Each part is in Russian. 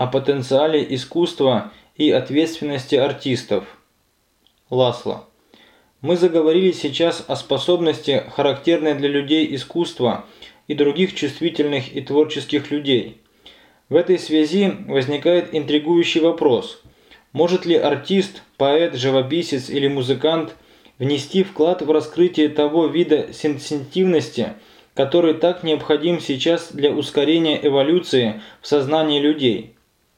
о потенциале искусства и ответственности артистов. Ласло. Мы заговорили сейчас о способности, характерной для людей искусства и других чувствительных и творческих людей. В этой связи возникает интригующий вопрос: может ли артист, поэт, живописец или музыкант внести вклад в раскрытие того вида сенситивности, который так необходим сейчас для ускорения эволюции в сознании людей?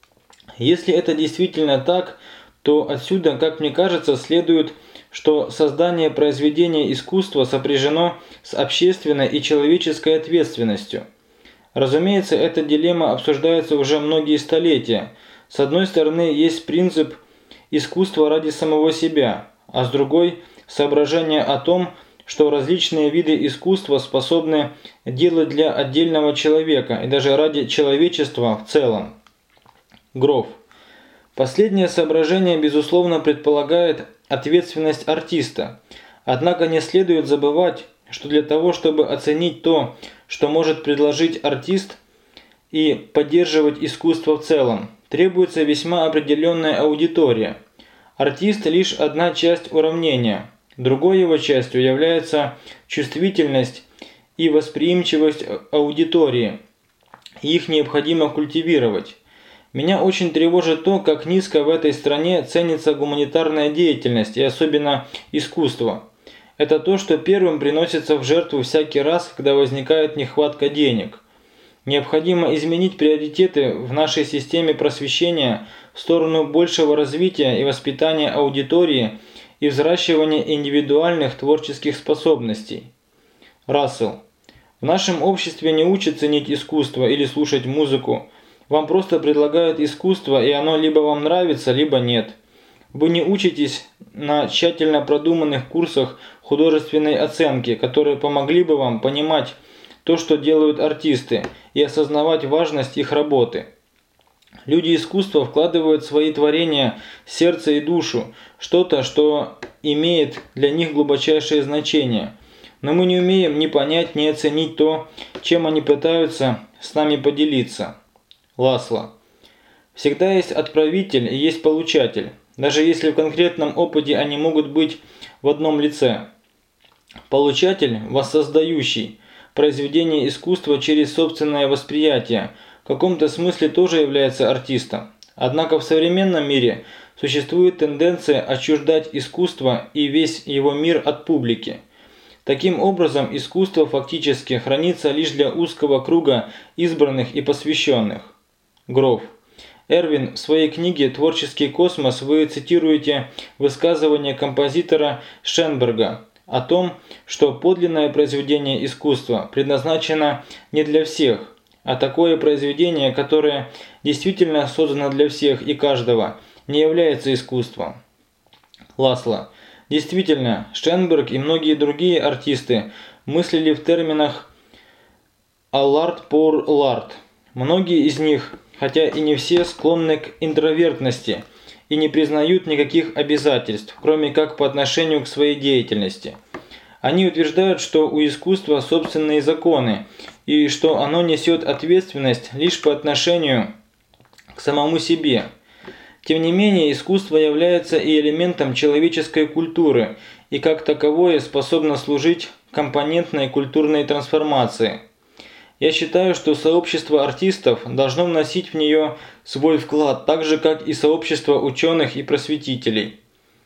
Если это действительно так, то отсюда, как мне кажется, следует, что создание произведения искусства сопряжено с общественной и человеческой ответственностью. Разумеется, эта дилемма обсуждается уже многие столетия. С одной стороны, есть принцип искусства ради самого себя, а с другой – соображение о том, что различные виды искусства способны делать для отдельного человека и даже ради человечества в целом. Гроф. Последнее соображение, безусловно, предполагает ответственность артиста. Однако не следует забывать, что для того, чтобы оценить то, что может предложить артист, и поддерживать искусство в целом, требуется весьма определенная аудитория. Артист – лишь одна часть уравнения. Другой его частью является чувствительность и восприимчивость аудитории. Их необходимо культивировать. Меня очень тревожит то, как низко в этой стране ценится гуманитарная деятельность и особенно искусство. Это то, что первым приносится в жертву всякий раз, когда возникает нехватка денег. Необходимо изменить приоритеты в нашей системе просвещения в сторону большего развития и воспитания аудитории и взращивания индивидуальных творческих способностей. Рассел. В нашем обществе не учат ценить искусство или слушать музыку. Вам просто предлагают искусство, и оно либо вам нравится, либо нет. Вы не учитесь на тщательно продуманных курсах художественной оценки, которые помогли бы вам понимать то, что делают артисты, и осознавать важность их работы. Люди искусства вкладывают в свои творения сердце и душу, что-то, что имеет для них глубочайшее значение. Но мы не умеем ни понять, ни оценить то, чем они пытаются с нами поделиться. Ласло. Всегда есть отправитель и есть получатель, даже если в конкретном опыте они могут быть в одном лице. Получатель, воссоздающий произведение искусства через собственное восприятие, в каком-то смысле тоже является артистом. Однако в современном мире существует тенденция отчуждать искусство и весь его мир от публики. Таким образом, искусство фактически хранится лишь для узкого круга избранных и посвященных. Гроф. Эрвин, в своей книге «Творческий космос» вы цитируете высказывание композитора Шенберга о том, что подлинное произведение искусства предназначено не для всех, а такое произведение, которое действительно создано для всех и каждого, не является искусством. Ласло. Действительно, Шенберг и многие другие артисты мыслили в терминах «l'art pour l'art». Многие из них, хотя и не все, склонны к интровертности и не признают никаких обязательств, кроме как по отношению к своей деятельности. Они утверждают, что у искусства собственные законы и что оно несет ответственность лишь по отношению к самому себе. Тем не менее, искусство является и элементом человеческой культуры и как таковое способно служить компонентной культурной трансформации. Я считаю, что сообщество артистов должно вносить в нее свой вклад, так же, как и сообщество ученых и просветителей.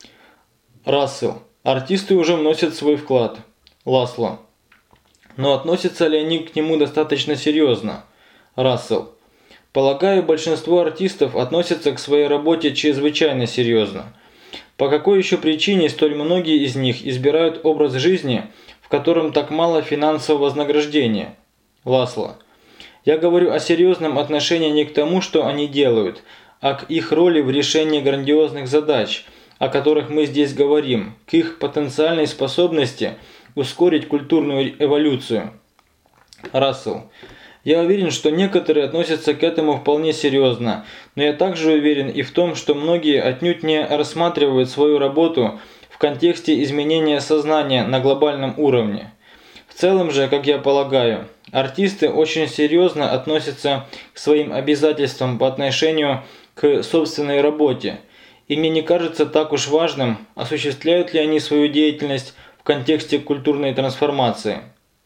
Рассел. Артисты уже вносят свой вклад. Ласло. Но относятся ли они к нему достаточно серьезно? Рассел. Полагаю, большинство артистов относятся к своей работе чрезвычайно серьезно. По какой еще причине столь многие из них избирают образ жизни, в котором так мало финансового вознаграждения? Ласло. Я говорю о серьезном отношении не к тому, что они делают, а к их роли в решении грандиозных задач, о которых мы здесь говорим, к их потенциальной способности ускорить культурную эволюцию. Рассел. Я уверен, что некоторые относятся к этому вполне серьезно, но я также уверен и в том, что многие отнюдь не рассматривают свою работу в контексте изменения сознания на глобальном уровне. В целом же, как я полагаю, Артисты очень серьезно относятся к своим обязательствам по отношению к собственной работе, и мне не кажется так уж важным, осуществляют ли они свою деятельность в контексте культурной трансформации.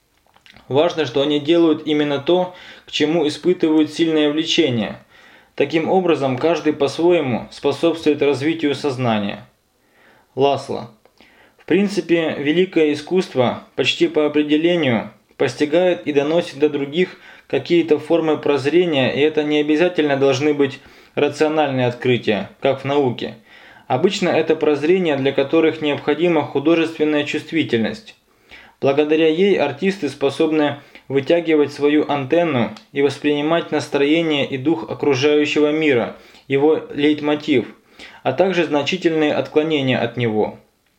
Важно, что они делают именно то, к чему испытывают сильное влечение. Таким образом, каждый по-своему способствует развитию сознания. Ласло. В принципе, великое искусство почти по определению постигает и доносит до других какие-то формы прозрения, и это не обязательно должны быть рациональные открытия, как в науке. Обычно это прозрения, для которых необходима художественная чувствительность. Благодаря ей артисты способны вытягивать свою антенну и воспринимать настроение и дух окружающего мира, его лейтмотив, а также значительные отклонения от него.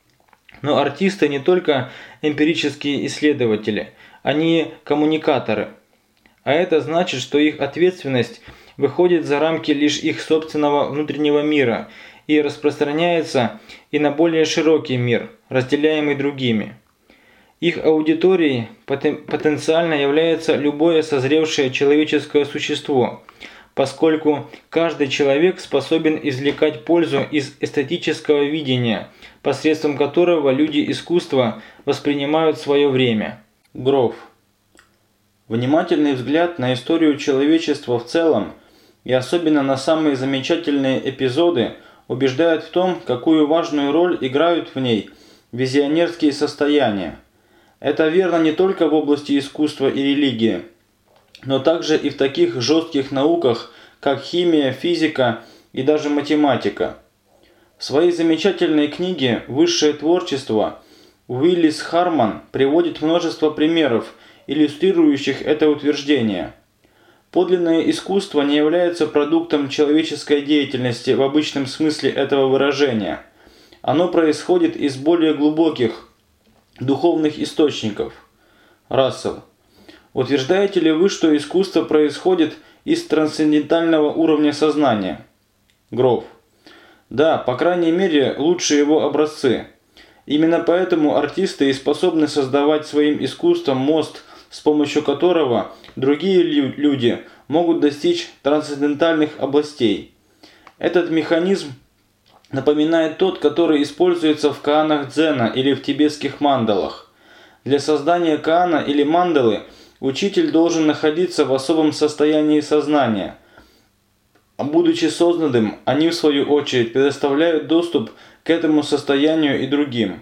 Но артисты не только эмпирические исследователи, они коммуникаторы. А это значит, что их ответственность выходит за рамки лишь их собственного внутреннего мира и распространяется и на более широкий мир, разделяемый другими. Их аудиторией потенциально является любое созревшее человеческое существо, поскольку каждый человек способен извлекать пользу из эстетического видения, посредством которого люди искусства воспринимают свое время. Гроф. Внимательный взгляд на историю человечества в целом и особенно на самые замечательные эпизоды убеждает в том, какую важную роль играют в ней визионерские состояния. Это верно не только в области искусства и религии, но также и в таких жестких науках, как химия, физика и даже математика. В своей замечательной книге «Высшее творчество» Уиллис Харман приводит множество примеров, иллюстрирующих это утверждение. Подлинное искусство не является продуктом человеческой деятельности в обычном смысле этого выражения. Оно происходит из более глубоких духовных источников. Рассел. Утверждаете ли вы, что искусство происходит из трансцендентального уровня сознания? Гроф. Да, по крайней мере, лучшие его образцы. Именно поэтому артисты и способны создавать своим искусством мост, с помощью которого другие люди могут достичь трансцендентальных областей. Этот механизм напоминает тот, который используется в каанах дзена или в тибетских мандалах. Для создания каана или мандалы учитель должен находиться в особом состоянии сознания. Будучи созданным, они в свою очередь предоставляют доступ к этому состоянию и другим.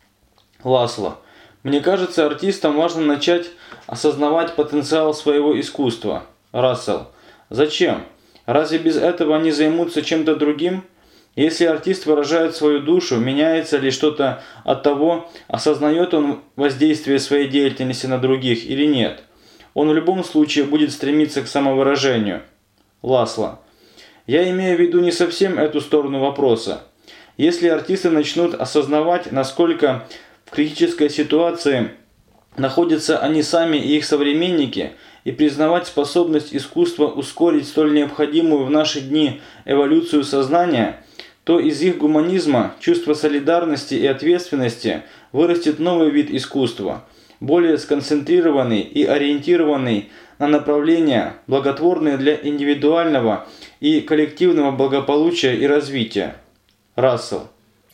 Ласло. Мне кажется, артистам важно начать осознавать потенциал своего искусства. Рассел. Зачем? Разве без этого они займутся чем-то другим? Если артист выражает свою душу, меняется ли что-то от того, осознает он воздействие своей деятельности на других или нет? Он в любом случае будет стремиться к самовыражению. Ласло. Я имею в виду не совсем эту сторону вопроса. Если артисты начнут осознавать, насколько в критической ситуации находятся они сами и их современники, и признавать способность искусства ускорить столь необходимую в наши дни эволюцию сознания, то из их гуманизма, чувства солидарности и ответственности вырастет новый вид искусства, более сконцентрированный и ориентированный на направления, благотворные для индивидуального и коллективного благополучия и развития. Рассел.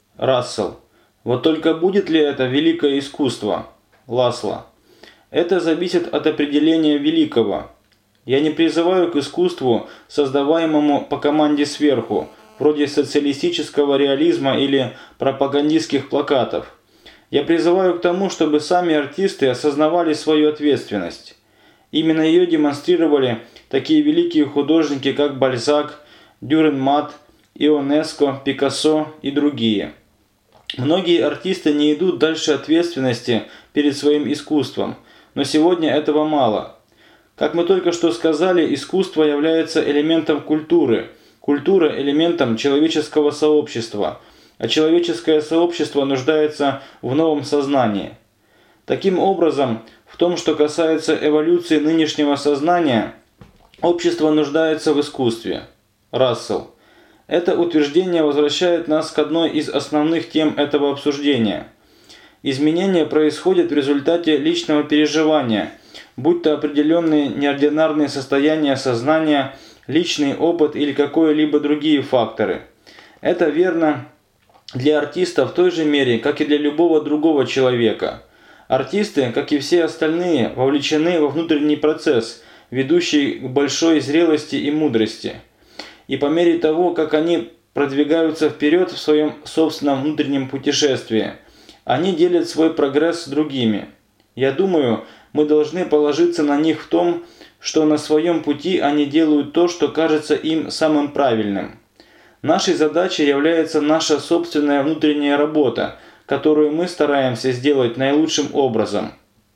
Вот только будет ли это великое искусство? Ласло. Это зависит от определения великого. Я не призываю к искусству, создаваемому по команде сверху, вроде социалистического реализма или пропагандистских плакатов. Я призываю к тому, чтобы сами артисты осознавали свою ответственность. Именно ее демонстрировали такие великие художники, как Бальзак, Дюррен-Мат, Ионеско, Пикассо и другие. Многие артисты не идут дальше ответственности перед своим искусством, но сегодня этого мало. Как мы только что сказали, искусство является элементом культуры, культура – элементом человеческого сообщества, а человеческое сообщество нуждается в новом сознании. Таким образом, в том, что касается эволюции нынешнего сознания, общество нуждается в искусстве. Рассел. Это утверждение возвращает нас к одной из основных тем этого обсуждения. Изменения происходят в результате личного переживания будь то определенные неординарные состояния сознания, личный опыт или какие-либо другие факторы. Это верно для артиста в той же мере, как и для любого другого человека. Артисты, как и все остальные, вовлечены во внутренний процесс, ведущий к большой зрелости и мудрости. И по мере того, как они продвигаются вперед в своем собственном внутреннем путешествии, они делят свой прогресс с другими. Я думаю, мы должны положиться на них в том, что на своем пути они делают то, что кажется им самым правильным. Нашей задачей является наша собственная внутренняя работа, которую мы стараемся сделать наилучшим образом.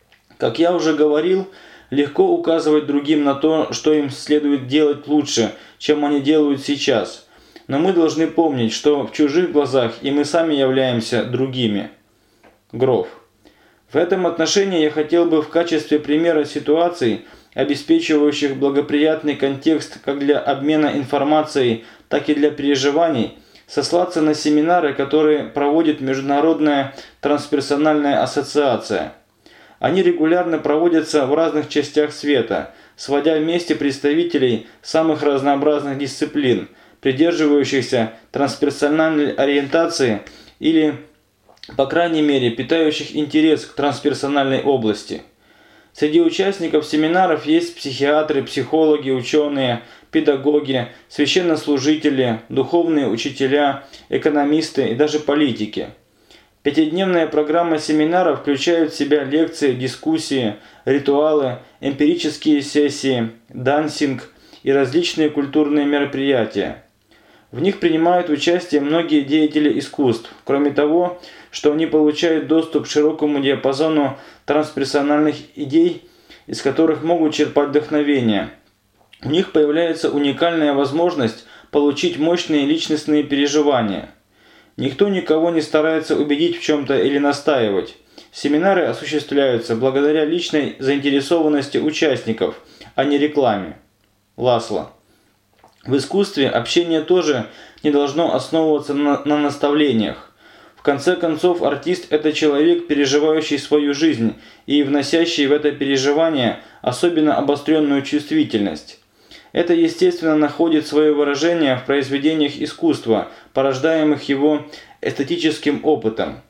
Как я уже говорил, легко указывать другим на то, что им следует делать лучше, чем они делают сейчас. Но мы должны помнить, что в чужих глазах и мы сами являемся другими. Гроф. В этом отношении я хотел бы в качестве примера ситуаций, обеспечивающих благоприятный контекст как для обмена информацией, так и для переживаний, сослаться на семинары, которые проводит Международная трансперсональная ассоциация. Они регулярно проводятся в разных частях света, сводя вместе представителей самых разнообразных дисциплин, придерживающихся трансперсональной ориентации или, по крайней мере, питающих интерес к трансперсональной области. Среди участников семинаров есть психиатры, психологи, ученые, педагоги, священнослужители, духовные учителя, экономисты и даже политики. Пятидневная программа семинара включает в себя лекции, дискуссии, ритуалы, эмпирические сессии, дансинг и различные культурные мероприятия. В них принимают участие многие деятели искусств, кроме того, что они получают доступ к широкому диапазону трансперсональных идей, из которых могут черпать вдохновение. У них появляется уникальная возможность получить мощные личностные переживания. Никто никого не старается убедить в чем-то или настаивать. Семинары осуществляются благодаря личной заинтересованности участников, а не рекламе. Ласло. В искусстве общение тоже не должно основываться на наставлениях. В конце концов, артист – это человек, переживающий свою жизнь и вносящий в это переживание особенно обостренную чувствительность. Это, естественно, находит свое выражение в произведениях искусства, порождаемых его эстетическим опытом.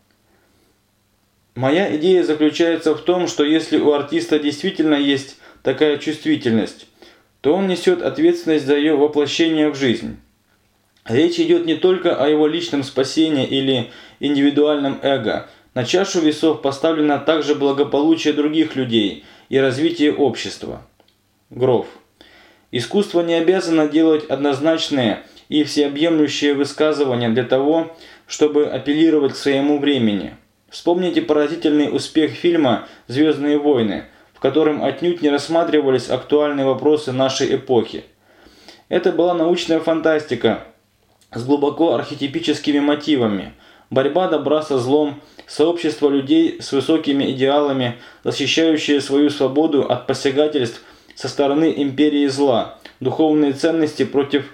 Моя идея заключается в том, что если у артиста действительно есть такая чувствительность, то он несет ответственность за ее воплощение в жизнь. Речь идет не только о его личном спасении или индивидуальном эго. На чашу весов поставлено также благополучие других людей и развитие общества. Гроф. Искусство не обязано делать однозначные и всеобъемлющие высказывания для того, чтобы апеллировать к своему времени. Вспомните поразительный успех фильма «Звездные войны», в котором отнюдь не рассматривались актуальные вопросы нашей эпохи. Это была научная фантастика с глубоко архетипическими мотивами, борьба добра со злом, сообщество людей с высокими идеалами, защищающие свою свободу от посягательств со стороны империи зла, духовные ценности против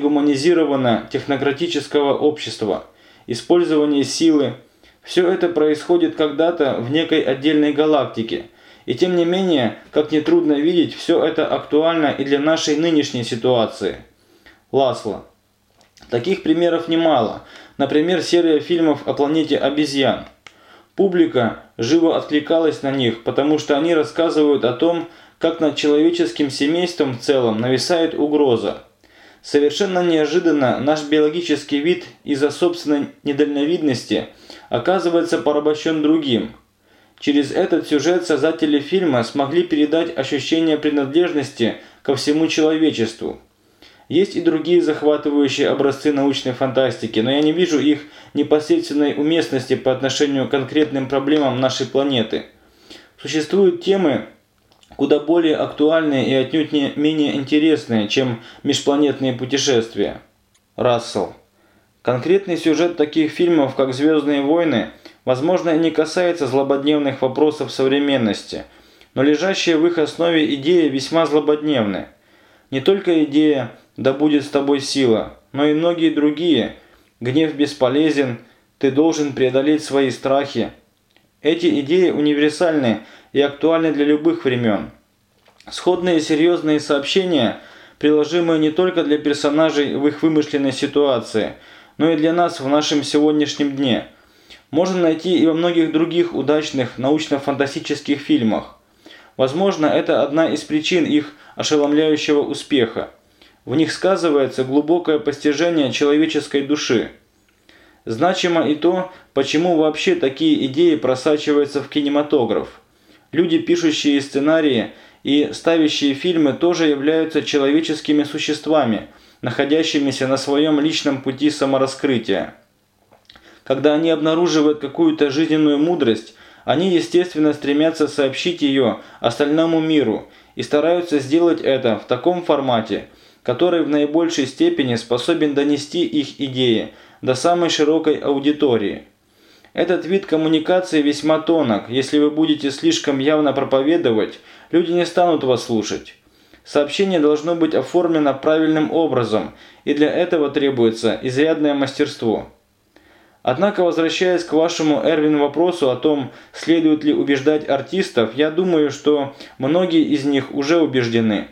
дегуманизированно-технократического общества, использование силы. Все это происходит когда-то в некой отдельной галактике. И тем не менее, как нетрудно видеть, все это актуально и для нашей нынешней ситуации. Ласло. Таких примеров немало. Например, серия фильмов о планете обезьян. Публика живо откликалась на них, потому что они рассказывают о том, как над человеческим семейством в целом нависает угроза. Совершенно неожиданно наш биологический вид из-за собственной недальновидности оказывается порабощен другим. Через этот сюжет создатели фильма смогли передать ощущение принадлежности ко всему человечеству. Есть и другие захватывающие образцы научной фантастики, но я не вижу их непосредственной уместности по отношению к конкретным проблемам нашей планеты. Существуют темы, куда более актуальные и отнюдь не менее интересные, чем межпланетные путешествия. Рассел. Конкретный сюжет таких фильмов, как «Звездные войны», возможно, не касается злободневных вопросов современности, но лежащая в их основе идея весьма злободневны. Не только идея «да будет с тобой сила», но и многие другие. Гнев бесполезен, ты должен преодолеть свои страхи. Эти идеи универсальны и актуальны для любых времен. Сходные серьезные сообщения, приложимые не только для персонажей в их вымышленной ситуации, но и для нас в нашем сегодняшнем дне, можно найти и во многих других удачных научно-фантастических фильмах. Возможно, это одна из причин их ошеломляющего успеха. В них сказывается глубокое постижение человеческой души. Значимо и то, почему вообще такие идеи просачиваются в кинематограф. Люди, пишущие сценарии и ставящие фильмы, тоже являются человеческими существами, находящимися на своем личном пути самораскрытия. Когда они обнаруживают какую-то жизненную мудрость, они, естественно, стремятся сообщить ее остальному миру и стараются сделать это в таком формате, который в наибольшей степени способен донести их идеи до самой широкой аудитории. Этот вид коммуникации весьма тонок. Если вы будете слишком явно проповедовать, люди не станут вас слушать. Сообщение должно быть оформлено правильным образом, и для этого требуется изрядное мастерство. Однако, возвращаясь к вашему, Эрвин, вопросу о том, следует ли убеждать артистов, я думаю, что многие из них уже убеждены.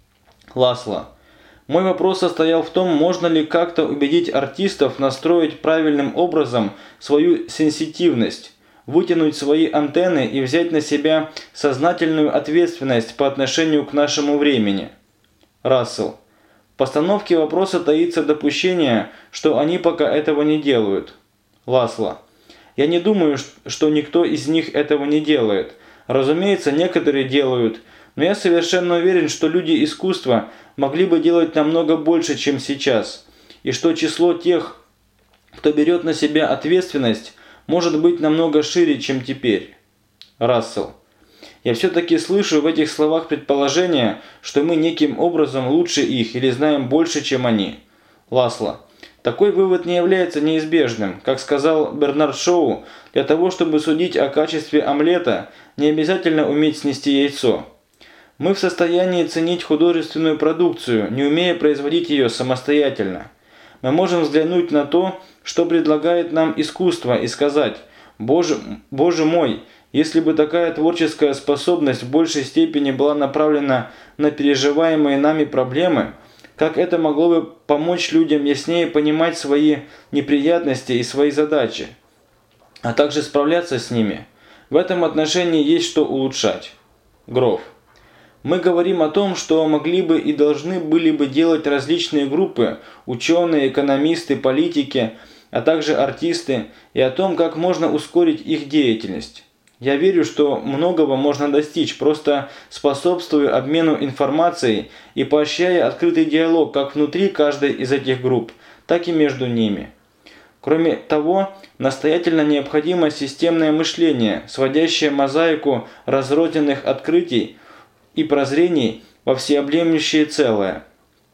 Ласло. Мой вопрос состоял в том, можно ли как-то убедить артистов настроить правильным образом свою сенситивность, вытянуть свои антенны и взять на себя сознательную ответственность по отношению к нашему времени. Рассел. В постановке вопроса таится допущение, что они пока этого не делают. Ласло. Я не думаю, что никто из них этого не делает. Разумеется, некоторые делают, но я совершенно уверен, что люди искусства могли бы делать намного больше, чем сейчас, и что число тех, кто берет на себя ответственность, может быть намного шире, чем теперь. Рассел. Я все-таки слышу в этих словах предположение, что мы неким образом лучше их или знаем больше, чем они. Ласло. Такой вывод не является неизбежным. Как сказал Бернард Шоу, для того, чтобы судить о качестве омлета, не обязательно уметь снести яйцо. Мы в состоянии ценить художественную продукцию, не умея производить ее самостоятельно. Мы можем взглянуть на то, что предлагает нам искусство, и сказать: «Боже мой, если бы такая творческая способность в большей степени была направлена на переживаемые нами проблемы, как это могло бы помочь людям яснее понимать свои неприятности и свои задачи, а также справляться с ними. В этом отношении есть что улучшать». Гроф. Мы говорим о том, что могли бы и должны были бы делать различные группы, ученые, экономисты, политики, а также артисты, и о том, как можно ускорить их деятельность. Я верю, что многого можно достичь, просто способствуя обмену информацией и поощряя открытый диалог как внутри каждой из этих групп, так и между ними. Кроме того, настоятельно необходимо системное мышление, сводящее мозаику разрозненных открытий и прозрений во всеобъемлющее целое.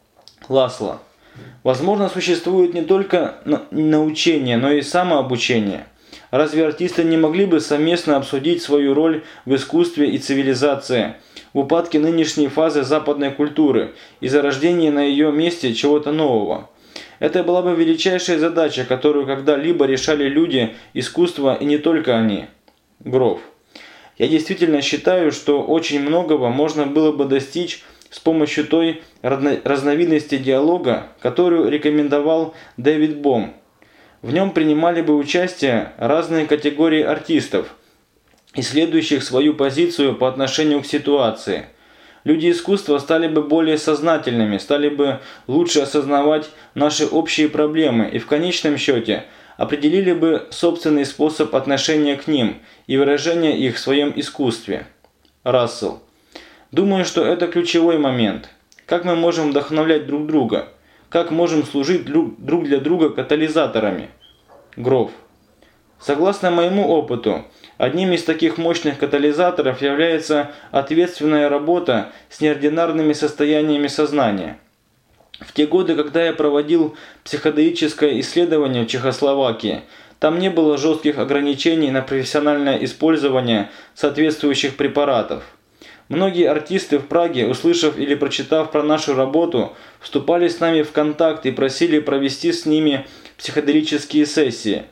Ласло. Возможно, существует не только научение, но и самообучение. Разве артисты не могли бы совместно обсудить свою роль в искусстве и цивилизации, в упадке нынешней фазы западной культуры и зарождении на ее месте чего-то нового? Это была бы величайшая задача, которую когда-либо решали люди искусства, и не только они. Гроф. Я действительно считаю, что очень многого можно было бы достичь с помощью той разновидности диалога, которую рекомендовал Дэвид Бом. В нем принимали бы участие разные категории артистов, исследующих свою позицию по отношению к ситуации. Люди искусства стали бы более сознательными, стали бы лучше осознавать наши общие проблемы и в конечном счете определили бы собственный способ отношения к ним и выражения их в своем искусстве. Рассел. Думаю, что это ключевой момент. Как мы можем вдохновлять друг друга? Как можем служить друг для друга катализаторами? Гроф. Согласно моему опыту, одним из таких мощных катализаторов является ответственная работа с неординарными состояниями сознания. В те годы, когда я проводил психоделическое исследование в Чехословакии, там не было жестких ограничений на профессиональное использование соответствующих препаратов. Многие артисты в Праге, услышав или прочитав про нашу работу, вступали с нами в контакт и просили провести с ними психоделические сессии.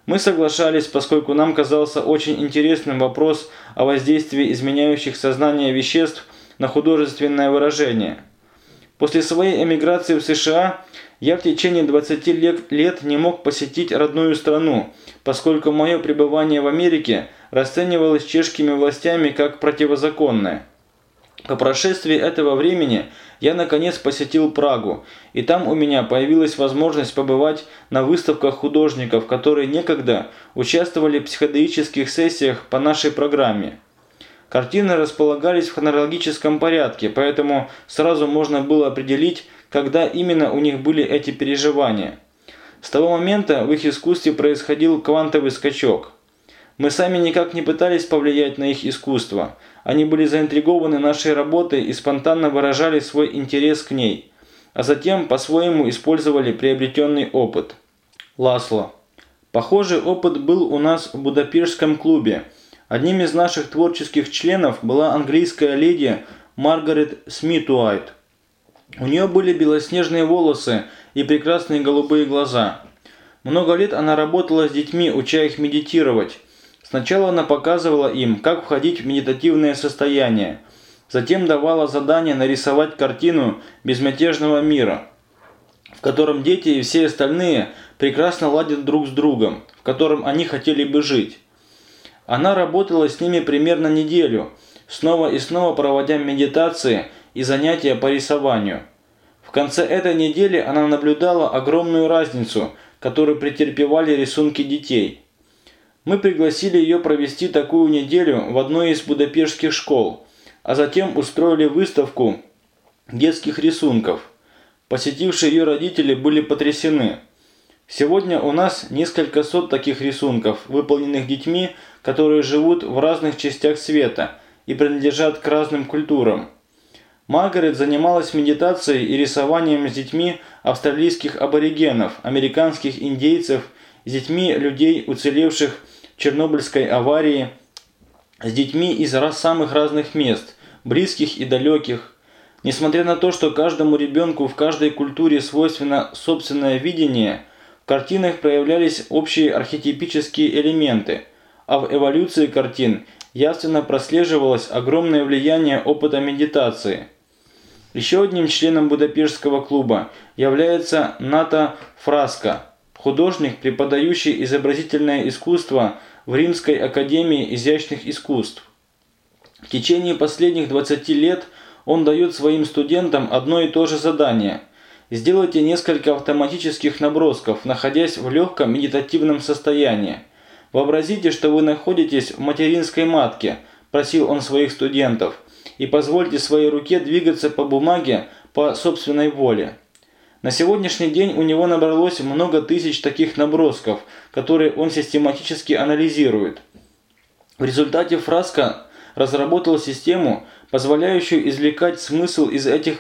Мы соглашались, поскольку нам казался очень интересным вопрос о воздействии изменяющих сознание веществ на художественное выражение. После своей эмиграции в США я в течение 20 лет не мог посетить родную страну, поскольку мое пребывание в Америке расценивалось чешскими властями как противозаконное. По прошествии этого времени я наконец посетил Прагу, и там у меня появилась возможность побывать на выставках художников, которые некогда участвовали в психоделических сессиях по нашей программе. Картины располагались в хронологическом порядке, поэтому сразу можно было определить, когда именно у них были эти переживания. С того момента в их искусстве происходил квантовый скачок. Мы сами никак не пытались повлиять на их искусство. Они были заинтригованы нашей работой и спонтанно выражали свой интерес к ней, а затем по-своему использовали приобретенный опыт. Ласло. Похожий опыт был у нас в Будапештском клубе. Одним из наших творческих членов была английская леди Маргарет Смитуайт. У нее были белоснежные волосы и прекрасные голубые глаза. Много лет она работала с детьми, уча их медитировать. Сначала она показывала им, как входить в медитативное состояние. Затем давала задание нарисовать картину безмятежного мира, в котором дети и все остальные прекрасно ладят друг с другом, в котором они хотели бы жить. Она работала с ними примерно неделю, снова и снова проводя медитации и занятия по рисованию. В конце этой недели она наблюдала огромную разницу, которую претерпевали рисунки детей. Мы пригласили ее провести такую неделю в одной из будапештских школ, а затем устроили выставку детских рисунков. Посетившие ее родители были потрясены. Сегодня у нас несколько сот таких рисунков, выполненных детьми, которые живут в разных частях света и принадлежат к разным культурам. Маргарет занималась медитацией и рисованием с детьми австралийских аборигенов, американских индейцев, с детьми людей, уцелевших в Чернобыльской аварии, с детьми из самых разных мест, близких и далеких. Несмотря на то, что каждому ребенку в каждой культуре свойственно собственное видение, в картинах проявлялись общие архетипические элементы, а в эволюции картин явственно прослеживалось огромное влияние опыта медитации. Еще одним членом Будапештского клуба является Ната Фраска, художник, преподающий изобразительное искусство в Римской академии изящных искусств. В течение последних 20 лет он дает своим студентам одно и то же задание – сделайте несколько автоматических набросков, находясь в легком медитативном состоянии. Вообразите, что вы находитесь в материнской матке, просил он своих студентов, и позвольте своей руке двигаться по бумаге по собственной воле. На сегодняшний день у него набралось много тысяч таких набросков, которые он систематически анализирует. В результате Фраска разработал систему, позволяющую извлекать смысл из этих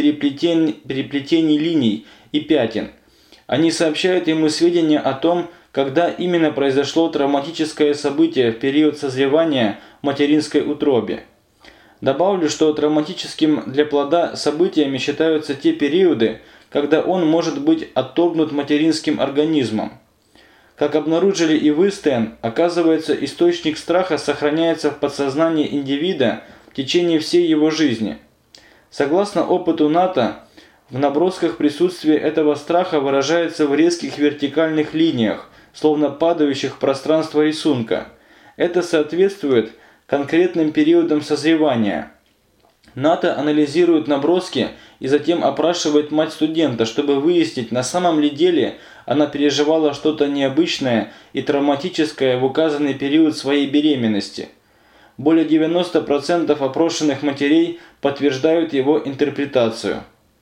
переплетений линий и пятен. Они сообщают ему сведения о том, когда именно произошло травматическое событие в период созревания в материнской утробе. Добавлю, что травматическим для плода событиями считаются те периоды, когда он может быть отторгнут материнским организмом. Как обнаружили и вы, Стэн, оказывается, источник страха сохраняется в подсознании индивида в течение всей его жизни. Согласно опыту Ната, в набросках присутствие этого страха выражается в резких вертикальных линиях, словно падающих в пространство рисунка. Это соответствует конкретным периодам созревания. Ната анализирует наброски и затем опрашивает мать студента, чтобы выяснить, на самом ли деле она переживала что-то необычное и травматическое в указанный период своей беременности. Более 90% опрошенных матерей подтверждают его интерпретацию.